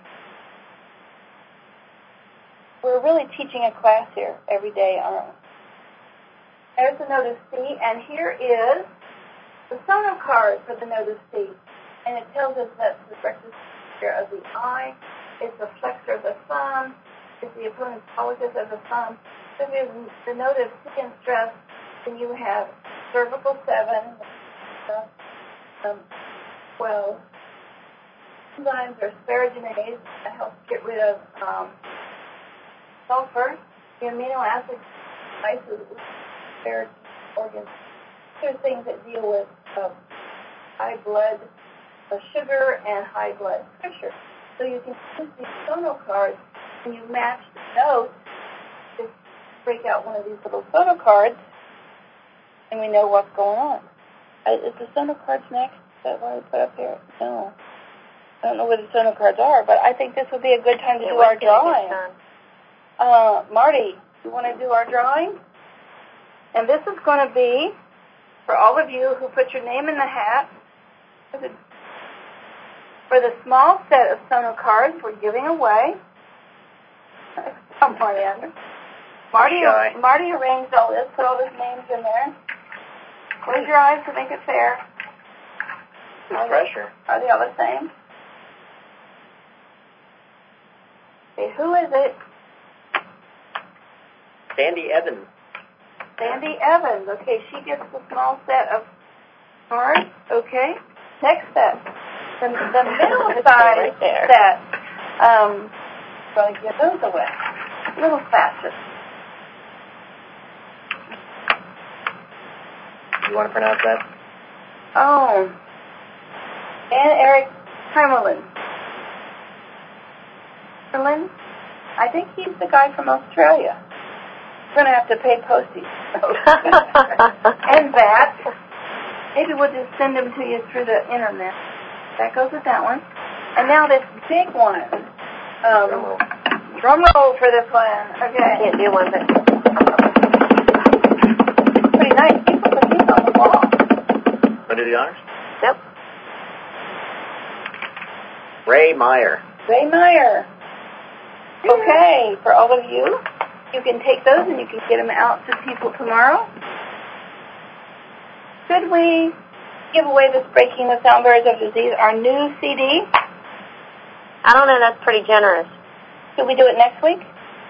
we're really teaching a class here every day, aren't we? There's the notice C, and here is the sono card for the notice C, and it tells us that the rectus of the eye, it's the flexor of the thumb, it's the opponent's pollicis of the thumb. So if the notice C in stress, then you have cervical seven, um, twelve. Enzymes are sparaginase that helps get rid of um, sulfur. The amino acid spices sparaginase organs. There are things that deal with um, high blood uh, sugar and high blood pressure. So you can use these sono cards and you match the notes. Just break out one of these little sono cards, and we know what's going on. Uh, is the sono cards next? Is that what I put up here? No. I don't know where the sono cards are, but I think this would be a good time to it do our drawing. Uh, Marty, you want to do our drawing? And this is going to be for all of you who put your name in the hat. For the small set of sono cards we're giving away. Come on in. Marty, Marty arranged all this, put all these names in there. Close your eyes to make it fair. Who's pressure? Are they all the same? Okay, who is it? Sandy Evans. Sandy Evans. Okay, she gets the small set of cards. Okay. Next set. The, the middle side right there. Set. Um, going to give those away. A little faster. You want to pronounce that? Oh. And Eric Heimerlin. Heimerlin? I think he's the guy from Australia. We're going to have to pay postage. And that. Maybe we'll just send them to you through the internet. That goes with that one. And now this big one. Um, drum roll. Drum roll for this one. Okay. I can't do one, but pretty nice. You put the things on the wall. Want to do the honors? Nope. Ray Meyer. Ray Meyer. Okay, for all of you, you can take those and you can get them out to people tomorrow. Should we give away this Breaking the Sound Barriers of Disease, our new C D? I don't know, that's pretty generous. Should we do it next week?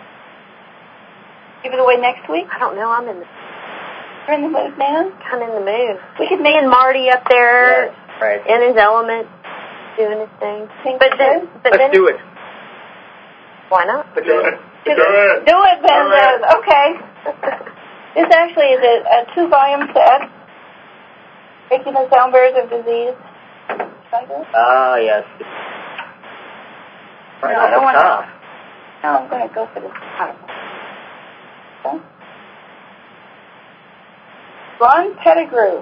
Give it away next week? I don't know, I'm in the... You're in the mood, man? I'm in the mood. We could Me and Marty up there Yes, right. in his element, doing his thing. Think But we then, should? but Let's then, do it. why not? Let's do it. Do it. Do it, Ben says. Okay. This actually is a, a two-volume set. Breaking the Sound Barriers of Disease. Should I do it? Ah, yes. Right No, off I don't the want top. to. No, I'm going to go for this bottom one. Okay. Ron Pettigrew.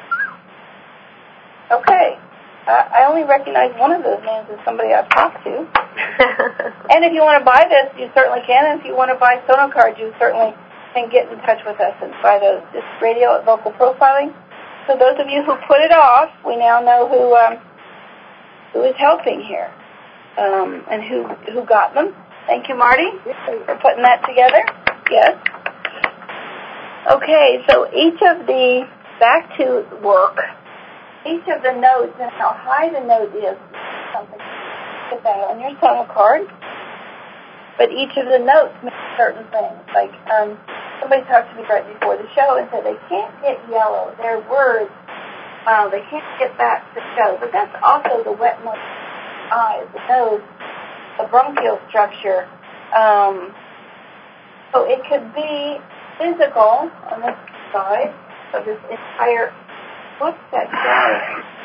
Okay. Uh, I only recognize one of those names as somebody I've talked to. And if you want to buy this, you certainly can. And if you want to buy sono cards, you certainly can get in touch with us and buy those. This is Radio at Vocal Profiling. So those of you who put it off, we now know who um, who is helping here um, and who who got them. Thank you, Marty, for putting that together. Yes. Okay, so each of the, back to work, each of the notes and how high the note is, something, put that on your sono card. But each of the notes means certain things. Like, um, somebody talked to me right before the show and said they can't get yellow. Their words, uh, they can't get back to show. But that's also the wet nose, eyes, the nose, the bronchial structure. Um, so it could be physical on this side of this entire, what's that guy?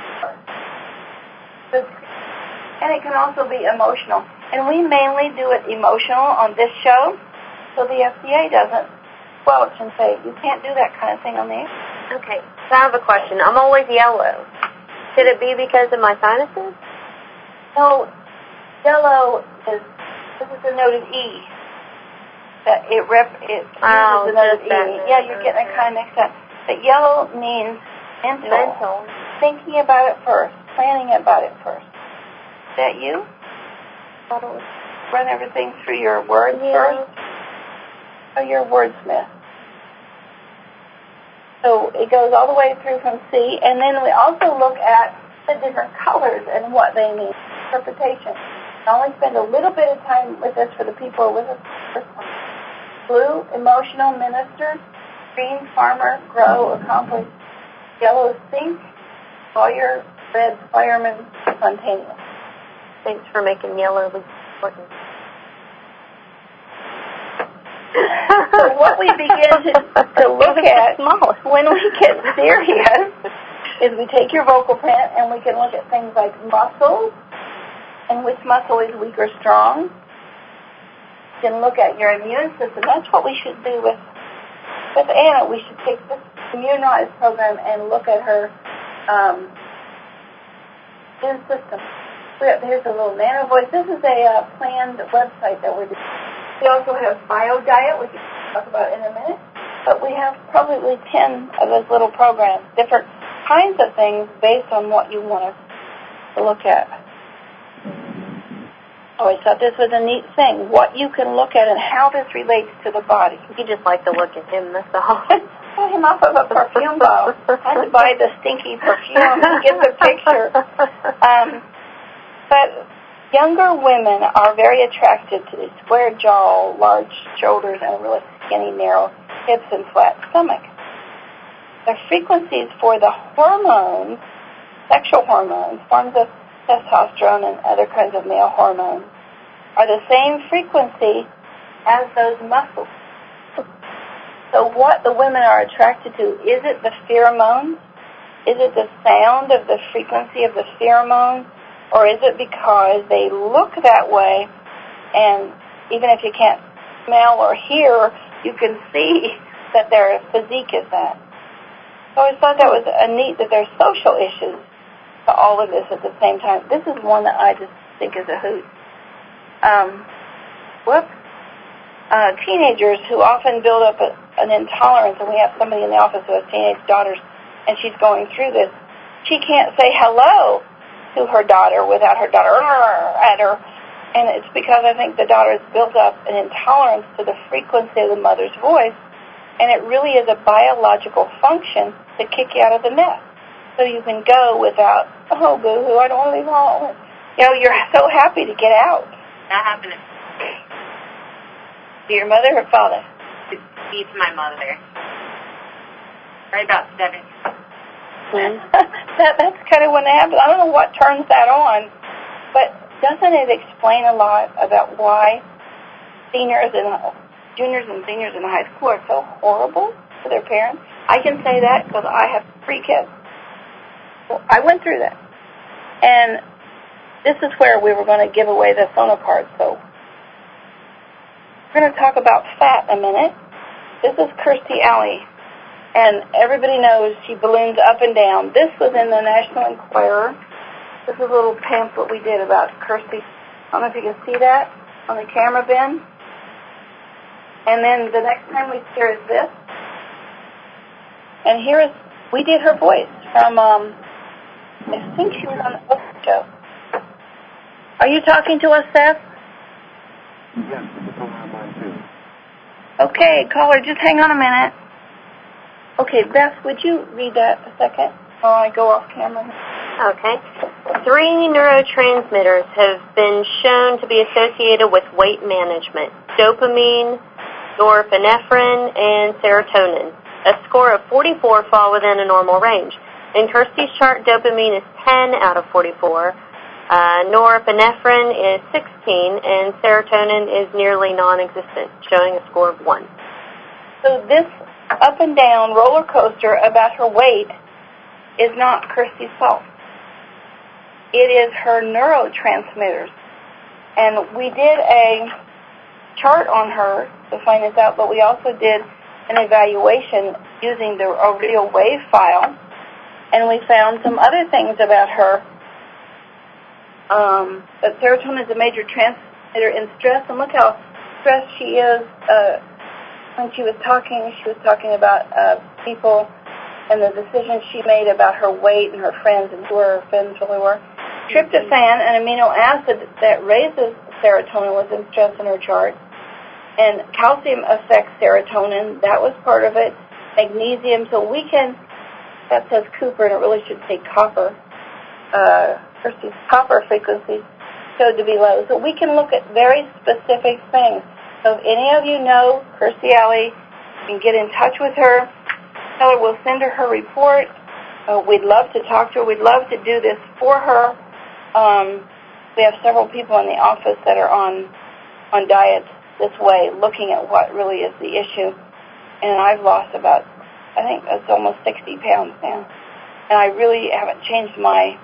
And it can also be emotional. And we mainly do it emotional on this show, so the F D A doesn't squelch and say, you can't do that kind of thing on the air. Okay, so I have a question. I'm always yellow. Could it be because of my sinuses? No, yellow is, this is the noted E. That it rep, it Oh, uses the noted E. that, Yeah, you're getting it kind of mixed up. But yellow means mental. Mental. Thinking about it first, planning about it first. Is that you? Run everything through your words yeah. first? Oh, you're a wordsmith. So it goes all the way through from C, and then we also look at the different colors and what they mean. Interpretation. I only spend a little bit of time with this for the people with us. Blue, emotional, minister. Green, farmer, grow, accomplish. Yellow, think. Lawyer, red, fireman, spontaneous. Thanks for making yellow important. So what we begin to, to look at when we get serious is we take your vocal print and we can look at things like muscles and which muscle is weak or strong. We can look at your immune system. That's what we should do with with Anna. We should take this Immunize program and look at her um, immune system. Here's a little nano voice. This is a uh, planned website that we're doing. We also have bio diet, which we can talk about in a minute. But we have probably ten of those little programs, different kinds of things based on what you want us to look at. I always thought this was a neat thing, what you can look at and how this relates to the body. You just like to look at him, that's all. Pull him off of a perfume bottle. I had to buy the stinky perfume to get the picture. Um, But younger women are very attracted to the square jaw, large shoulders, and really skinny, narrow hips and flat stomach. The frequencies for the hormones, sexual hormones, forms of testosterone and other kinds of male hormones, are the same frequency as those muscles. So what the women are attracted to, is it the pheromones? Is it the sound of the frequency of the pheromones? Or is it because they look that way, and even if you can't smell or hear, you can see that their physique is that? So I thought that was a neat that there's social issues to all of this at the same time. This is one that I just think is a hoot. Um, whoops. Uh, teenagers who often build up a, an intolerance, and we have somebody in the office who has teenage daughters, and she's going through this. She can't say hello to her daughter without her daughter at her, and it's because I think the daughter's built up an intolerance to the frequency of the mother's voice, and it really is a biological function to kick you out of the nest. So you can go without, oh, boo-hoo, I don't want to leave home. You know, you're so happy to get out. That happened to your mother or father? To be to my mother. Right about seven. that, that's kind of when it happens. I don't know what turns that on, but doesn't it explain a lot about why seniors and juniors and seniors in high school are so horrible to their parents? I can say that because I have three kids. Well, I went through that. And this is where we were going to give away the sono card. So we're going to talk about fat in a minute. This is Kirstie Alley. And everybody knows she balloons up and down. This was in the National Enquirer. This is a little pamphlet we did about Kirstie. I don't know if you can see that on the camera, Ben. And then the next time we see her is this. And here is, we did her voice from, um, I think she was on the Oprah show. Are you talking to us, Seth? Yes, this is on mine too. Okay, caller, just hang on a minute. Okay, Beth, would you read that a second while I go off camera? Okay. Three neurotransmitters have been shown to be associated with weight management: dopamine, norepinephrine, and serotonin. A score of forty-four fall within a normal range. In Kirsty's chart, dopamine is ten out of forty-four, uh, norepinephrine is sixteen, and serotonin is nearly non-existent, showing a score of one. So this up and down roller coaster about her weight is not Kirsty's fault. It is her neurotransmitters. And we did a chart on her to find this out, but we also did an evaluation using the a real wave file, and we found some other things about her. Um, that serotonin is a major transmitter in stress, and look how stressed she is. Uh, when she was talking, she was talking about uh, people and the decisions she made about her weight and her friends and who her friends really were. Tryptophan, an amino acid that raises serotonin, was in stress in her chart. And calcium affects serotonin. That was part of it. Magnesium. So we can, that says Cooper, and it really should say copper. Uh, Kirsty's copper frequencies showed to be low. So we can look at very specific things. So if any of you know Kirstie Alley, you can get in touch with her. Tell her we'll send her her report. Uh, we'd love to talk to her. We'd love to do this for her. Um, we have several people in the office that are on on diets this way, looking at what really is the issue. And I've lost about, I think it's almost sixty pounds now. And I really haven't changed my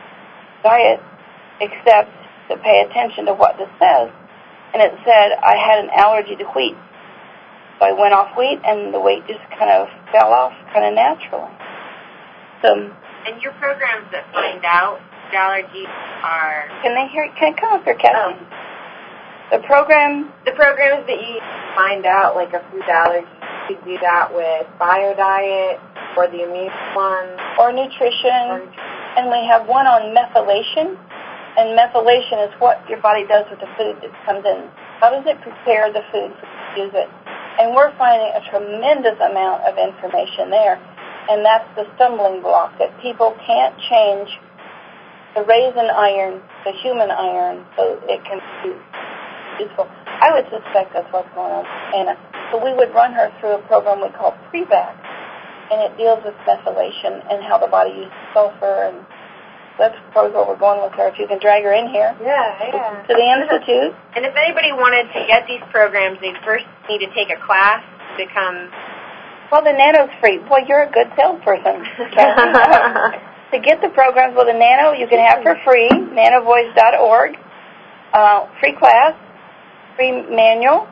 diet except to pay attention to what this says. And it said I had an allergy to wheat. So I went off wheat, and the weight just kind of fell off kind of naturally. So, and your programs that find out allergies are... Can they hear? Can I come up here, Kathy? Oh. The program... The programs that you find out, like a food allergy, you could do that with BioDiet or the immune one. Or nutrition. Or nutrition. And we have one on methylation. And methylation is what your body does with the food that comes in. How does it prepare the food for you to use it? And we're finding a tremendous amount of information there. And that's the stumbling block, that people can't change the raisin iron to human iron so it can be useful. I would suspect that's what's going on with Anna. So we would run her through a program we call Pre-Vac, and it deals with methylation and how the body uses sulfur. And that's probably where we're going with her, if you can drag her in here. Yeah, yeah. To the Institute. And if anybody wanted to get these programs, they first need to take a class to become... Well, the Nano's free. Boy, you're a good salesperson, Kathy. To get the programs with a Nano, you can have for free, nanovoice dot org. Uh, free class, free manual.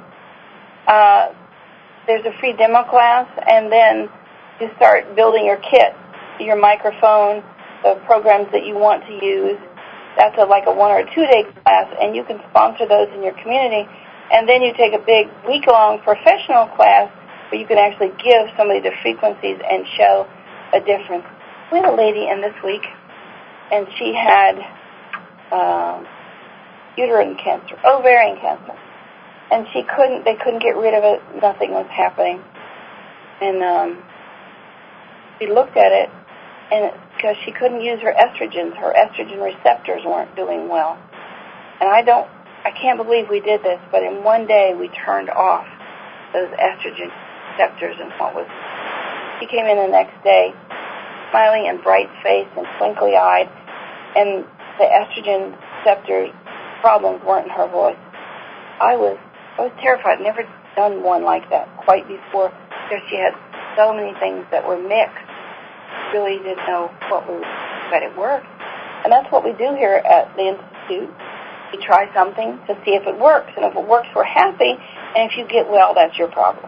Uh, there's a free demo class, and then you start building your kit, your microphone, the programs that you want to use. That's a, like a one or a two-day class, and you can sponsor those in your community. And then you take a big week-long professional class where you can actually give somebody the frequencies and show a difference. We had a lady in this week, and she had um, uterine cancer, ovarian cancer, and she couldn't. They couldn't get rid of it. Nothing was happening, and um, we looked at it, and because she couldn't use her estrogens, her estrogen receptors weren't doing well. And I don't, I can't believe we did this, but in one day we turned off those estrogen receptors, and what was? She came in the next day, smiling and bright-faced and twinkly-eyed, and the estrogen receptor problems weren't in her voice. I was, I was terrified. Never done one like that quite before, because she had so many things that were mixed. Really didn't know what we were, but it worked. And that's what we do here at the Institute. We try something to see if it works, and if it works, we're happy, and if you get well, that's your problem.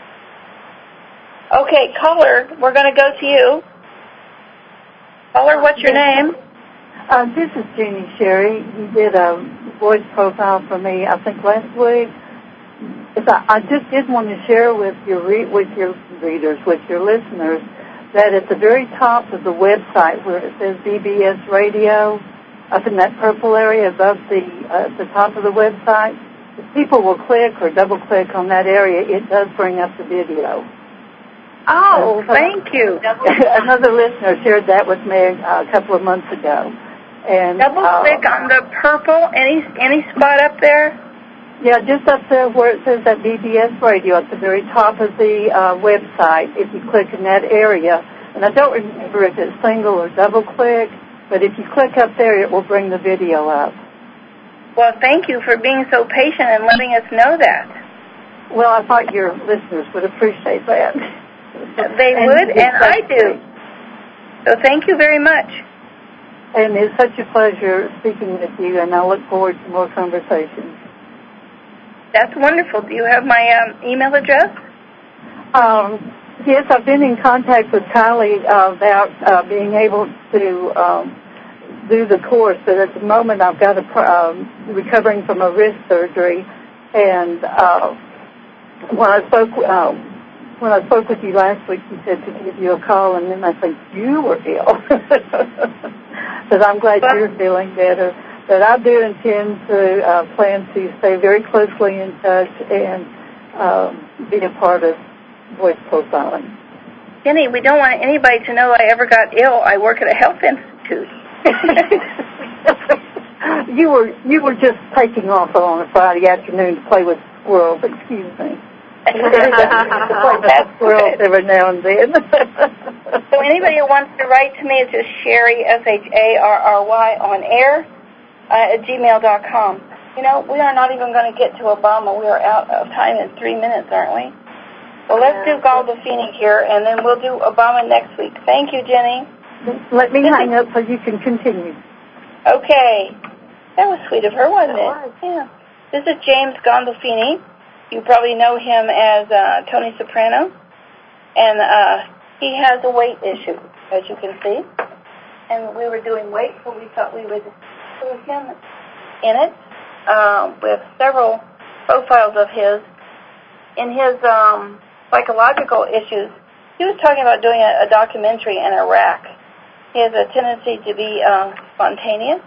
Okay, caller, we're going to go to you. Caller, what's your name? Uh, this is Jeannie Sherry. You did a voice profile for me, I think, last week. I, I just did want to share with your re- with your readers, with your listeners, that at the very top of the website where it says B B S Radio, up in that purple area above the uh, the top of the website, if people will click or double-click on that area, it does bring up the video. Oh, thank you. Another listener shared that with me uh, a couple of months ago. And double uh, click on the purple. Any any spot up there? Yeah, just up there where it says that B B S radio at the very top of the uh, website. If you click in that area, and I don't remember if it's single or double click, but if you click up there, it will bring the video up. Well, thank you for being so patient and letting us know that. Well, I thought your listeners would appreciate that. They and would, and I do. So thank you very much. And it's such a pleasure speaking with you, and I look forward to more conversations. That's wonderful. Do you have my um, email address? Um, yes, I've been in contact with Kylie uh, about uh, being able to um, do the course, but at the moment I've got a um, recovering from a wrist surgery, and uh, when I spoke uh, when I spoke with you last week, you said to give you a call, and then I think you were ill. But I'm glad but, you're feeling better. But I do intend to uh, plan to stay very closely in touch and um, be a part of voice profiling. Jenny, we don't want anybody to know I ever got ill. I work at a health institute. you were you were just taking off on a Friday afternoon to play with squirrels. Excuse me. to play with squirrels every now and then. So anybody who wants to write to me, it's just Sharry, S H A R R Y, on air uh, at gmail dot com. You know, we are not even going to get to Obama. We are out of time in three minutes, aren't we? Well, let's do Gandolfini here, and then we'll do Obama next week. Thank you, Jenny. Let me hang up so you can continue. Okay. That was sweet of her, wasn't it? Was. Yeah. This is James Gandolfini. You probably know him as uh, Tony Soprano. And uh, he has a weight issue, as you can see. And we were doing weight, so we thought we would include him in it. Um, with several profiles of his. In his um, psychological issues, he was talking about doing a, a documentary in Iraq. He has a tendency to be uh, spontaneous.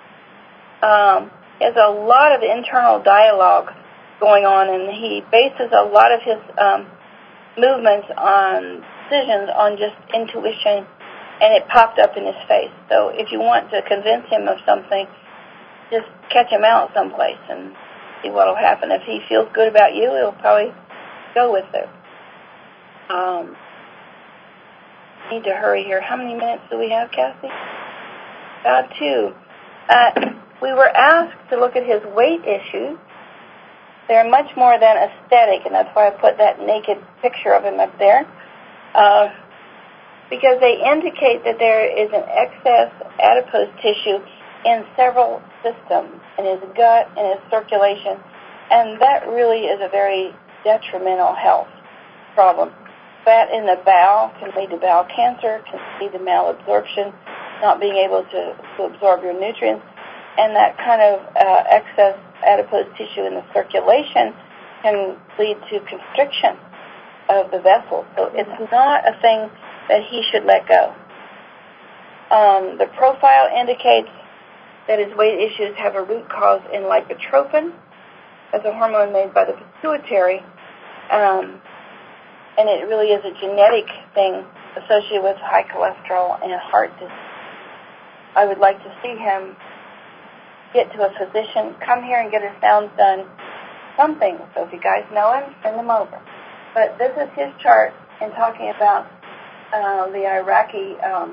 Um, he has a lot of internal dialogue going on, and he bases a lot of his um, movements on decisions on just intuition, and it popped up in his face. So if you want to convince him of something, just catch him out someplace and see what will happen. If he feels good about you, he'll probably go with it. Um, need to hurry here. How many minutes do we have, Kathy? About two. Uh, we were asked to look at his weight issues. They're much more than aesthetic, and that's why I put that naked picture of him up there, uh, because they indicate that there is an excess adipose tissue in several systems, in his gut, in his circulation, and that really is a very detrimental health problem. Fat in the bowel can lead to bowel cancer, can lead to malabsorption, not being able to, to absorb your nutrients, and that kind of uh, excess adipose tissue in the circulation can lead to constriction of the vessels. So it's not a thing that he should let go. Um, the profile indicates that his weight issues have a root cause in lipotropin, as a hormone made by the pituitary, um, and it really is a genetic thing associated with high cholesterol and heart disease. I would like to see him get to a physician, come here and get his sounds done, something. So if you guys know him, send him over. But this is his chart in talking about uh, the Iraqi um,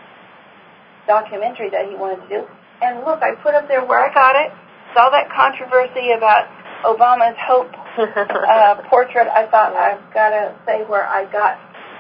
documentary that he wanted to do. And look, I put up there where I got it. Saw that controversy about Obama's hope uh, portrait. I thought I've got to say where I got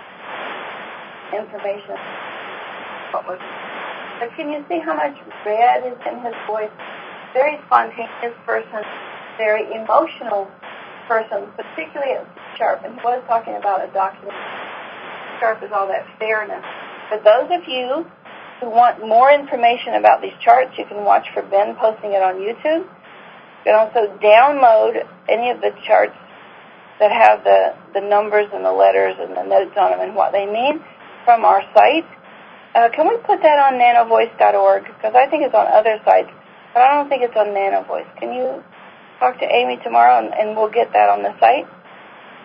information. What was But can you see how much red is in his voice? Very spontaneous person, very emotional person, particularly at Sharp. And he was talking about a document. Sharp is all that fairness. For those of you who want more information about these charts, you can watch for Ben posting it on YouTube. You can also download any of the charts that have the, the numbers and the letters and the notes on them and what they mean from our site. Uh, can we put that on nanovoice dot org? Because I think it's on other sites, but I don't think it's on NanoVoice. Can you talk to Amy tomorrow and, and we'll get that on the site?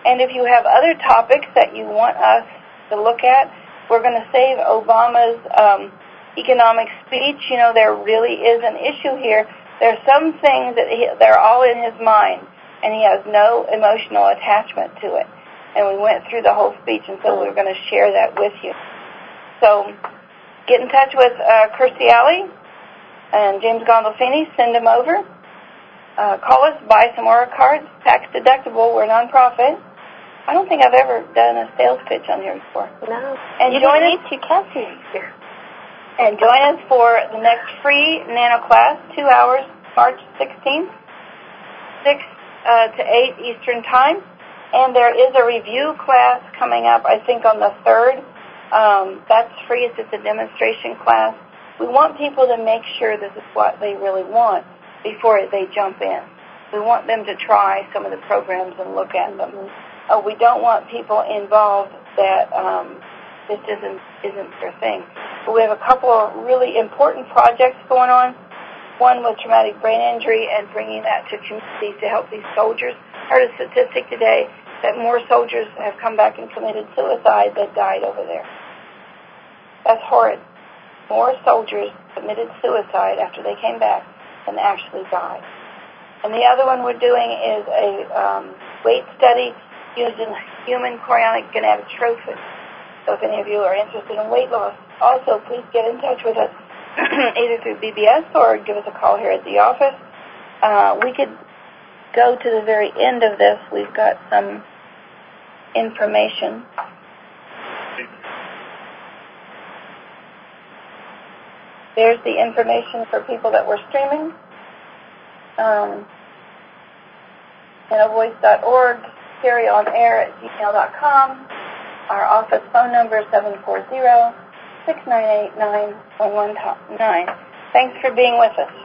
And if you have other topics that you want us to look at, we're going to save Obama's um, economic speech. You know, there really is an issue here. There's some things that he, they're all in his mind, and he has no emotional attachment to it. And we went through the whole speech, and so we're going to share that with you. So get in touch with uh, Kirstie Alley and James Gandolfini. Send them over. Uh, call us, buy some Aura cards, tax deductible. We're nonprofit. I don't think I've ever done a sales pitch on here before. No. And you join didn't us. need to, Cassie. And join us for the next free nano class, two hours, March sixteenth, six uh, to eight Eastern Time. And there is a review class coming up, I think, on the third. Um, that's free. It's just a demonstration class. We want people to make sure this is what they really want before they jump in. We want them to try some of the programs and look at them. Uh, we don't want people involved that um, this isn't, isn't their thing. But we have a couple of really important projects going on. One with traumatic brain injury and bringing that to communities to help these soldiers. I heard a statistic today that more soldiers have come back and committed suicide than died over there. That's horrid. More soldiers committed suicide after they came back than actually died. And the other one we're doing is a um, weight study using human chorionic gonadotrophin. So if any of you are interested in weight loss, also please get in touch with us either through B B S or give us a call here at the office. Uh, we could go to the very end of this. We've got some information. There's the information for people that were streaming. Um, nano voice dot org, carry on air at gmail dot com. Our office phone number is seven four zero, six nine eight, nine one one nine. Thanks for being with us.